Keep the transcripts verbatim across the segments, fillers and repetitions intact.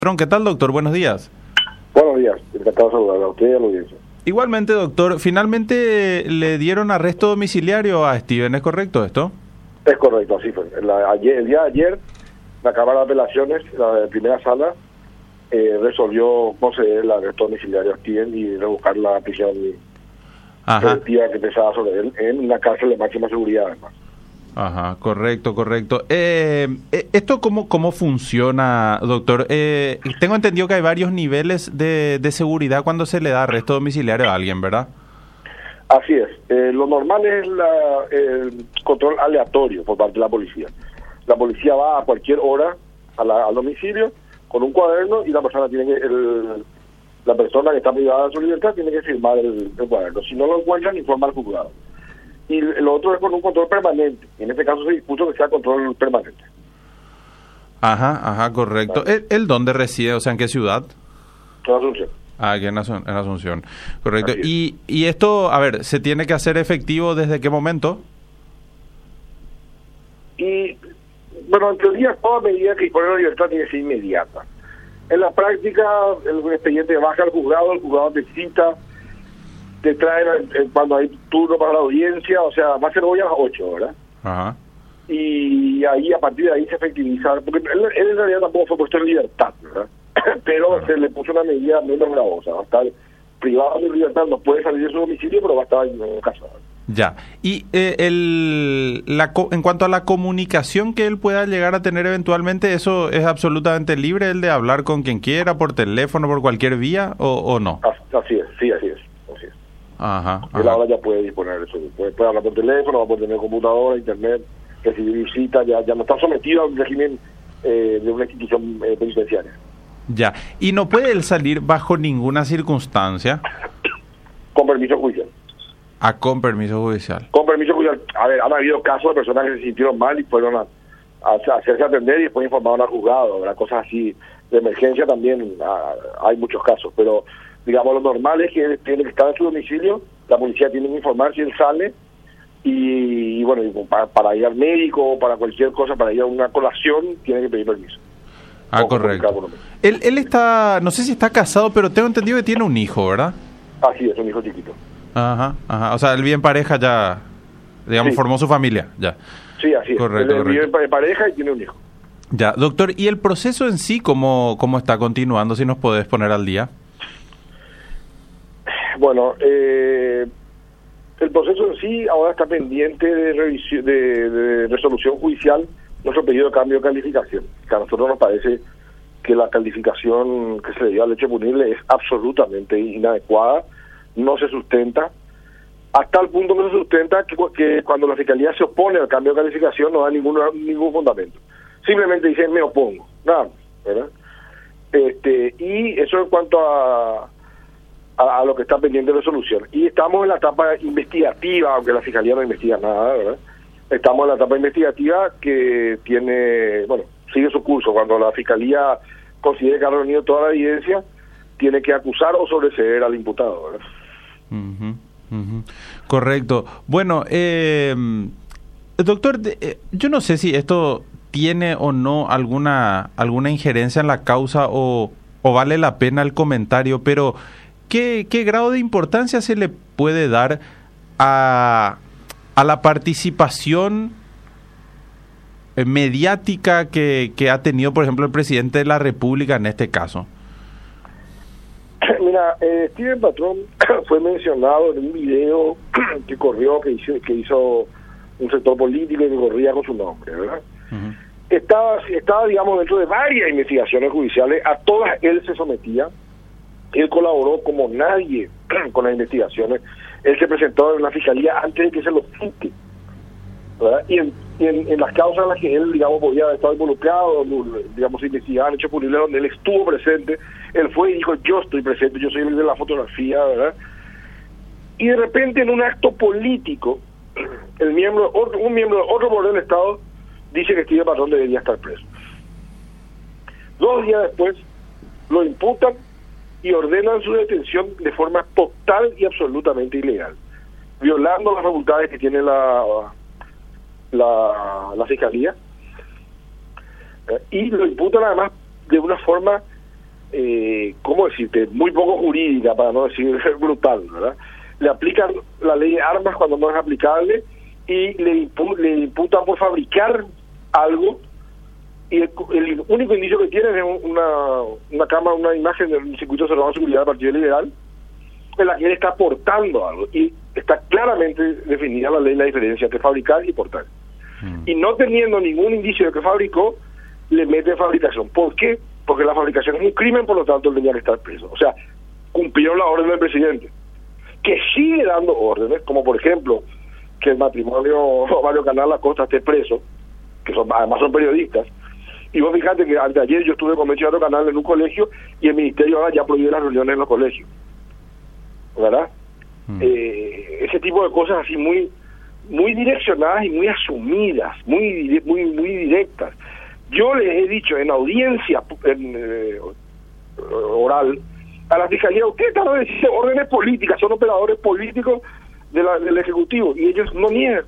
¿Qué tal, doctor? Buenos días. Buenos días, encantado de saludar a usted y a la audiencia. Igualmente, doctor, finalmente le dieron arresto domiciliario a Steven, ¿es correcto esto? Es correcto, así fue. La, ayer, el día de ayer, la Cámara de Apelaciones, la de primera sala, eh, resolvió conceder el arresto domiciliario a Steven y revocar la prisión preventiva que pesaba sobre él en una cárcel de máxima seguridad, además. Ajá, correcto, correcto. Eh, ¿Esto cómo, cómo funciona, doctor? Eh, tengo entendido que hay varios niveles de, de seguridad cuando se le da arresto domiciliario a alguien, ¿verdad? Así es. Eh, lo normal es la, el control aleatorio por parte de la policía. La policía va a cualquier hora a la, al domicilio con un cuaderno y la persona tiene que, el, la persona que está privada de su libertad tiene que firmar el, el cuaderno. Si no lo encuentran, informa al juzgado. Y lo otro es con un control permanente. En este caso se dispuso que sea control permanente. Ajá, ajá, correcto. ¿Él, él dónde reside? O sea, ¿en qué ciudad? En Asunción. Ah, aquí en, Asun en Asunción. Correcto. Y, y esto, a ver, ¿se tiene que hacer efectivo desde qué momento? Y, bueno, en teoría, toda medida que dispone de la libertad tiene que ser inmediata. En la práctica, el expediente baja al juzgado, el juzgado te cita, te traen eh, cuando hay turno para la audiencia, o sea, va a ser hoy a las ocho, ¿verdad? Ajá. Y ahí, a partir de ahí se efectiviza, porque él, él en realidad tampoco fue puesto en libertad, ¿verdad? Pero ajá, se le puso una medida menos gravosa, va a estar privado de libertad, no puede salir de su domicilio, pero va a estar en casa. Ya, y eh, el, la, en cuanto a la comunicación que él pueda llegar a tener eventualmente, ¿eso es absolutamente libre, el de hablar con quien quiera, por teléfono, por cualquier vía, o, o no? Así es, sí, así es. Así es. Ajá, él ajá. ahora ya puede disponer de eso, puede, puede hablar por teléfono, va a poder tener computadora, internet, recibir visitas, ya, ya no está sometido a un régimen eh, de una institución eh, penitenciaria. Ya, y no puede él salir bajo ninguna circunstancia. Con permiso judicial. Ah, con permiso judicial. Con permiso judicial. A ver, han habido casos de personas que se sintieron mal y fueron a, a, a hacerse atender y después informaron al juzgado, ¿verdad? Cosas así de emergencia también, a, hay muchos casos, pero digamos, lo normal es que él tiene que estar en su domicilio, la policía tiene que informar si él sale, y, y bueno, y para, para ir al médico o para cualquier cosa, para ir a una colación, tiene que pedir permiso. Ah, correcto. Él, él está, no sé si está casado, pero tengo entendido que tiene un hijo, ¿verdad? Así es, un hijo chiquito. Ajá, ajá. O sea, él vive en pareja ya, digamos, sí, formó su familia, ya. Sí, así es. Correcto, él correcto. vive en pareja y tiene un hijo. Ya, doctor, ¿y el proceso en sí cómo, cómo está continuando? Si nos podés poner al día. Bueno, eh, el proceso en sí ahora está pendiente de, revisión, de, de resolución judicial, nuestro pedido de cambio de calificación. Que a nosotros nos parece que la calificación que se le dio al hecho punible es absolutamente inadecuada, no se sustenta, hasta el punto no se sustenta que, que cuando la Fiscalía se opone al cambio de calificación no da ningún, ningún fundamento. Simplemente dicen me opongo, nada más, ¿verdad? Este, y eso en cuanto a A, a lo que está pendiente de resolución. Y estamos en la etapa investigativa, aunque la Fiscalía no investiga nada, ¿verdad? Estamos en la etapa investigativa que tiene, bueno, sigue su curso. Cuando la Fiscalía considere que ha reunido toda la evidencia, tiene que acusar o sobreseer al imputado, ¿verdad? Uh-huh, uh-huh. Correcto. Bueno, eh, doctor, eh, yo no sé si esto tiene o no alguna, alguna injerencia en la causa o, o vale la pena el comentario, pero ¿Qué, ¿qué grado de importancia se le puede dar a, a la participación mediática que, que ha tenido, por ejemplo, el presidente de la República en este caso? Mira, eh, Steven Patrón fue mencionado en un video que corrió, que hizo, que hizo un sector político y que corría con su nombre, ¿verdad? Uh-huh. Estaba, estaba, digamos, dentro de varias investigaciones judiciales, a todas él se sometía. Él colaboró como nadie con las investigaciones. Él se presentó en la Fiscalía antes de que se lo cite, ¿verdad? Y, en, y en, en las causas en las que él, digamos, podía haber estado involucrado, digamos, investigaban hechos punibles donde él estuvo presente, él fue y dijo, yo estoy presente, yo soy el de la fotografía, ¿verdad? Y de repente en un acto político, el miembro, otro, un miembro de otro poder del Estado dice que Steven Patrón debería estar preso. Dos días después lo imputan y ordenan su detención de forma total y absolutamente ilegal, violando las facultades que tiene la la, la Fiscalía, eh, y lo imputan además de una forma eh, ¿cómo decirte?, muy poco jurídica, para no decir brutal, ¿verdad? Le aplican la ley de armas cuando no es aplicable y le, impu le imputan por fabricar algo, y el, el único indicio que tienen es una, una cámara, una imagen del circuito cerrado de seguridad del Partido Liberal, en la que él está portando algo, y está claramente definida la ley, la diferencia entre fabricar y portar. Mm. Y no teniendo ningún indicio de que fabricó, le mete fabricación. ¿Por qué? Porque la fabricación es un crimen, por lo tanto él tenía que estar preso. O sea, cumplieron la orden del presidente, que sigue dando órdenes, como por ejemplo, que el matrimonio Mario Canal Acosta esté preso, que son además son periodistas. Y vos fíjate que anteayer yo estuve con Mario Canal en un colegio y el ministerio ahora ya prohibió las reuniones en los colegios, ¿verdad? Mm. Eh, ese tipo de cosas así muy muy direccionadas y muy asumidas, muy muy muy directas. Yo les he dicho en audiencia en, eh, oral a la fiscalía: ustedes están obedeciendo órdenes políticas, son operadores políticos de la, del Ejecutivo, y ellos no niegan.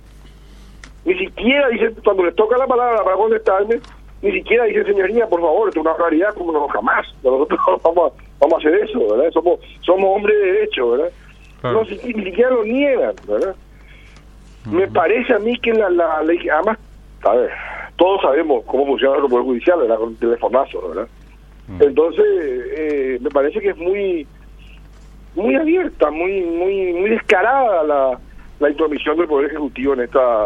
Ni siquiera dicen, cuando les toca la palabra para contestarme, ni siquiera dicen: señoría, por favor, esto es una claridad, como no, jamás, nosotros vamos a, vamos a hacer eso, ¿verdad? Somos somos hombres de derecho, ¿verdad? Claro. No, ni, ni siquiera lo niegan, ¿verdad? Uh-huh. Me parece a mí que la, la ley, además, a ver, todos sabemos cómo funciona el Poder Judicial, ¿verdad? Con telefonazo, ¿verdad? Uh-huh. Entonces, eh, me parece que es muy muy abierta, muy muy muy descarada la, la intromisión del Poder Ejecutivo en esta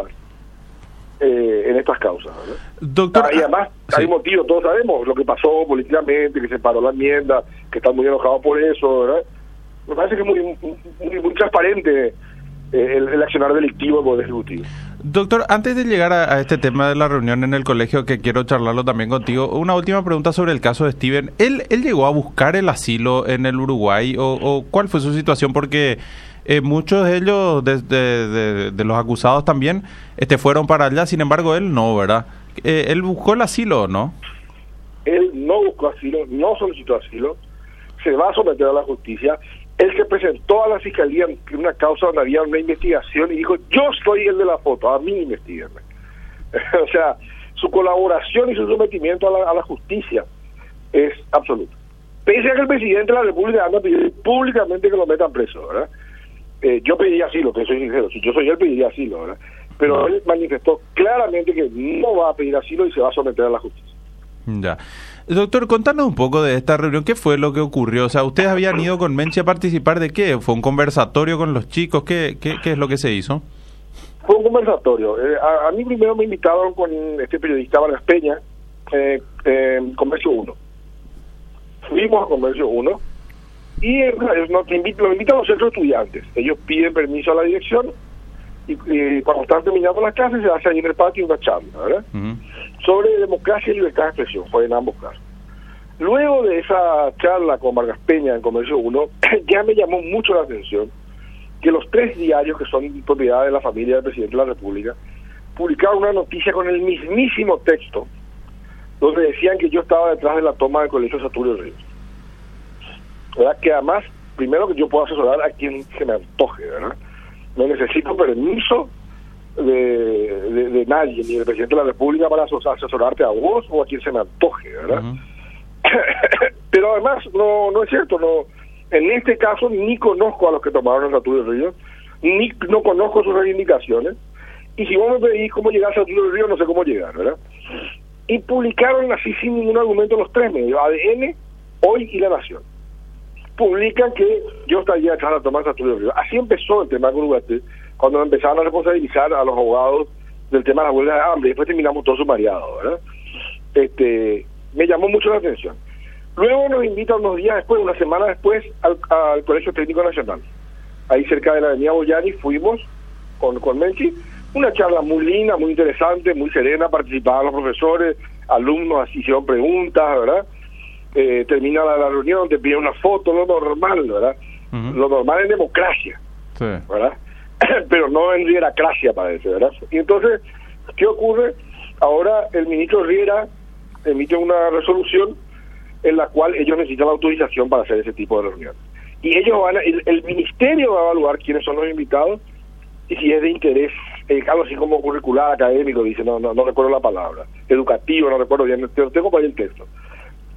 eh, en estas causas, ¿verdad? Doctor, ah, y además sí. Hay motivos, todos sabemos lo que pasó políticamente, que se paró la enmienda, que están muy enojados por eso, ¿verdad? Me parece que es muy muy, muy transparente eh, el, el accionar delictivo del Poder Ejecutivo. Doctor, antes de llegar a, a este tema de la reunión en el colegio, que quiero charlarlo también contigo, una última pregunta sobre el caso de Steven. ¿Él, él llegó a buscar el asilo en el Uruguay o, o cuál fue su situación? Porque eh, muchos de ellos, de, de, de, de los acusados también, este, fueron para allá, sin embargo él no, ¿verdad? Eh, ¿Él buscó el asilo o no? Él no buscó asilo, no solicitó asilo, se va a someter a la justicia. Él se presentó a la fiscalía en una causa donde había una investigación y dijo: yo soy el de la foto, a mí investiguenme. O sea, su colaboración y su sometimiento a la, a la justicia es absoluto. Pese a que el presidente de la República anda pidiendo públicamente que lo metan preso, ¿verdad? Eh, yo pediría asilo, que soy sincero, si yo soy él pediría asilo, ¿verdad? Pero él manifestó claramente que no va a pedir asilo y se va a someter a la justicia. Ya. Doctor, contanos un poco de esta reunión. ¿Qué fue lo que ocurrió? O sea, ¿ustedes habían ido con Menchi a participar de qué? ¿Fue un conversatorio con los chicos? ¿Qué, qué, qué es lo que se hizo? Fue un conversatorio. Eh, a, a mí primero me invitaron con este periodista Vargas Peña, eh, eh, Comercio uno. Fuimos a Comercio uno y eh, nos invitan, nos invitan los centros estudiantes. Ellos piden permiso a la dirección y, y cuando están terminando las clases se hace ahí en el patio una charla, ¿verdad? Uh-huh. Sobre democracia y libertad de expresión, fue en ambos casos. Luego de esa charla con Vargas Peña en Comercio uno, ya me llamó mucho la atención que los tres diarios que son propiedad de la familia del presidente de la República publicaron una noticia con el mismísimo texto donde decían que yo estaba detrás de la toma del colegio Saturio Ríos, ¿verdad? Que además, primero, que yo puedo asesorar a quien se me antoje, ¿verdad? No necesito permiso de, de, de nadie, ni del presidente de la República, para asesorarte a vos o a quien se me antoje, ¿verdad? Uh-huh. Pero además no no es cierto, no. En este caso ni conozco a los que tomaron el Saturio Ríos, ni no conozco sus reivindicaciones, y si vos me pedís cómo llegar a Saturio Ríos, no sé cómo llegar, ¿verdad? Y publicaron así sin ningún argumento los tres medios, A D N, Hoy y La Nación. Publican que yo estaría atrás de tomar Saturio Ríos. Así empezó el tema con Uruguay, cuando empezaron a responsabilizar a los abogados del tema de la huelga de hambre, y después terminamos todo sumariado, ¿verdad? Este, me llamó mucho la atención. Luego nos invitan unos días después, una semana después, al, al Colegio Técnico Nacional. Ahí cerca de la avenida Boyani fuimos con, con Menchi, una charla muy linda, muy interesante, muy serena, participaban los profesores, alumnos, hicieron preguntas, ¿verdad? Eh, termina la, la reunión, te piden una foto, lo normal, ¿verdad? Uh-huh. Lo normal en democracia, sí, ¿verdad? Pero no en rieracracia, parece, ¿verdad? Y entonces, ¿qué ocurre? Ahora el ministro Riera emite una resolución en la cual ellos necesitan la autorización para hacer ese tipo de reuniones. Y ellos van a, el, el ministerio va a evaluar quiénes son los invitados y si es de interés, eh, algo así como curricular, académico, dice, no, no no recuerdo la palabra, educativo, no recuerdo bien, tengo para ahí el texto.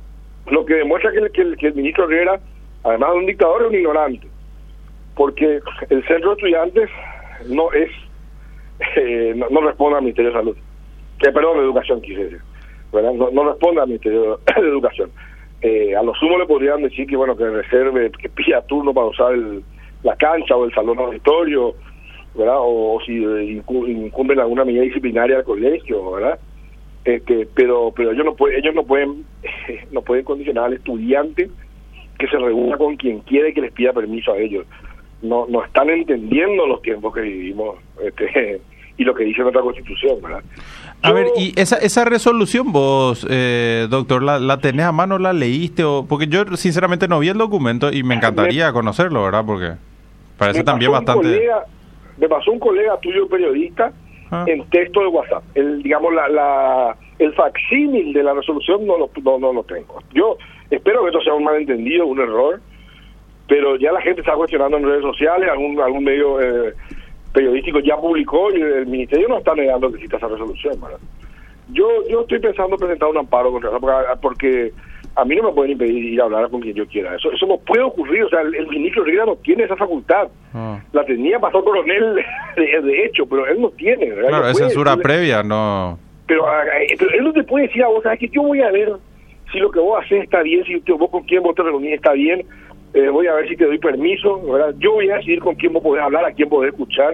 lo que demuestra que el, que el, que el ministro Herrera, además de un dictador, es un ignorante, porque el centro de estudiantes no es, eh, no, no responde al Ministerio de Salud, que perdón, de Educación, quise decir, ¿verdad? No, no responde al Ministerio de Educación. Eh, a lo sumo le podrían decir que, bueno, que reserve, que pida turno para usar el, la cancha o el salón auditorio, ¿verdad? O, o si eh, incumplen alguna medida disciplinaria al colegio, ¿verdad? Este, pero pero ellos no pueden, ellos no pueden no pueden condicionar al estudiante que se reúna con quien quiere que les pida permiso a ellos. No no están entendiendo los tiempos que vivimos, este, y lo que dice nuestra Constitución, ¿verdad? A Yo, ver, y esa esa resolución vos, eh, doctor, ¿la, la tenés a mano, la leíste? o Porque yo sinceramente no vi el documento y me encantaría me, conocerlo, ¿verdad? Porque parece también bastante... Colega, me pasó un colega tuyo, periodista, ah. en texto de WhatsApp. El, digamos, la, la el facsímil de la resolución no lo, no, no lo tengo. Yo espero que esto sea un malentendido, un error, pero ya la gente está cuestionando en redes sociales, algún algún medio eh, periodístico ya publicó y el ministerio no está negando que exista esa resolución, ¿verdad? Yo yo estoy pensando presentar un amparo contra eso, porque a mí no me pueden impedir ir a hablar con quien yo quiera. Eso eso no puede ocurrir, o sea, el, el ministro Herrera no tiene esa facultad. Ah. La tenía pastor coronel de, de hecho, pero él no tiene, ¿verdad? Claro, no es censura decirle, previa, no... Pero, pero él no te puede decir a vos, ¿sabes qué? Yo voy a ver si lo que vos haces está bien, si te, vos con quién vos te reunís está bien, eh, voy a ver si te doy permiso, ¿verdad? Yo voy a decidir con quién vos podés hablar, a quién podés escuchar.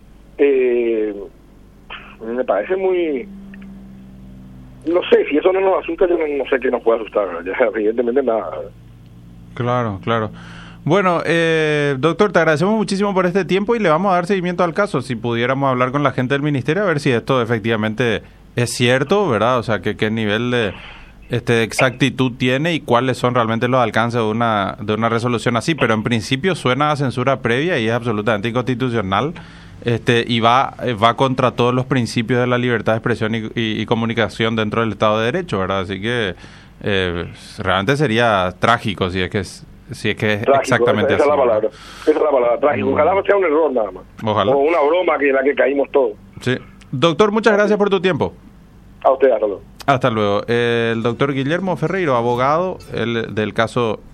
Eh, me parece muy... No sé, si eso no nos asusta, yo no, no sé qué nos puede asustar, ya, evidentemente nada. Claro, claro. Bueno, eh, doctor, te agradecemos muchísimo por este tiempo y le vamos a dar seguimiento al caso. Si pudiéramos hablar con la gente del ministerio a ver si esto efectivamente es cierto, ¿verdad? O sea, que qué nivel de este exactitud tiene y cuáles son realmente los alcances de una de una resolución así. Pero en principio suena a censura previa y es absolutamente inconstitucional. Este y va va contra todos los principios de la libertad de expresión y, y, y comunicación dentro del Estado de Derecho, ¿verdad? Así que eh, realmente sería trágico si es que es, si es que es trágico, exactamente esa, esa así. Es la palabra, esa es la palabra, trágico. Ojalá no sea un error nada más. Ojalá. O una broma que en la que caímos todos. Sí. Doctor, muchas gracias por tu tiempo. A usted, hasta luego. Hasta luego. El doctor Guillermo Ferreiro, abogado el, del caso